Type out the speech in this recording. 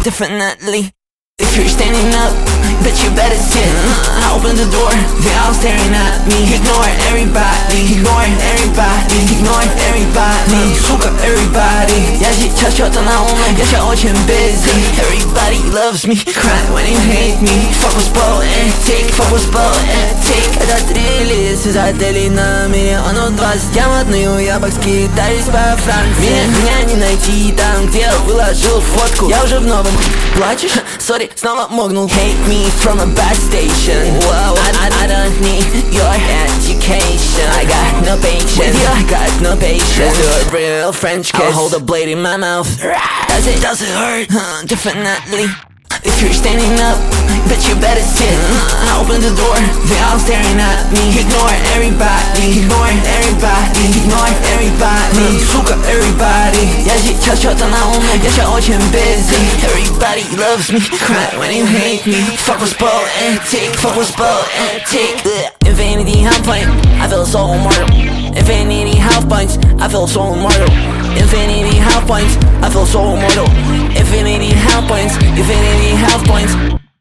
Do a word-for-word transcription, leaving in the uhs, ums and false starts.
definitely. If you're standing up, bet you better sit. I open the door, they all staring at me. Ignore everybody, ignore everybody, ignore everybody. Сука, everybody. Я сейчас что-то на уме, я сейчас очень busy. Everybody loves me, cry when you hate me. Fuck was poetic, fuck was poetic. Этот релиз из отелей на миллиону двадцать. Я мотную ябок, скитаюсь по Франции. Меня, меня не найти там, где я выложил фотку. Я уже в новом. Плачешь? Сори, снова моргнул. Hate me from a bad station. Whoa, I, I, I don't need your education. I got no patience. With you, I got no patience. Do a real French kiss. I'll hold a blade in my mouth. Does it, does it hurt? Huh, definitely. If you're standing up, bet you better sit. I open the door, they all staring at me. Ignore everybody, ignore everybody, ignore everybody. Сука, everybody. Я сейчас что-то на уме, я сейчас очень busy. Everybody loves me, cry when you hate me. Fuck was poetic, fuck was poetic. Infinity half point, I feel so immortal. Infinity half points, I feel so immortal. Infinity half points, I feel so immortal. Infinity half points, infinity half points.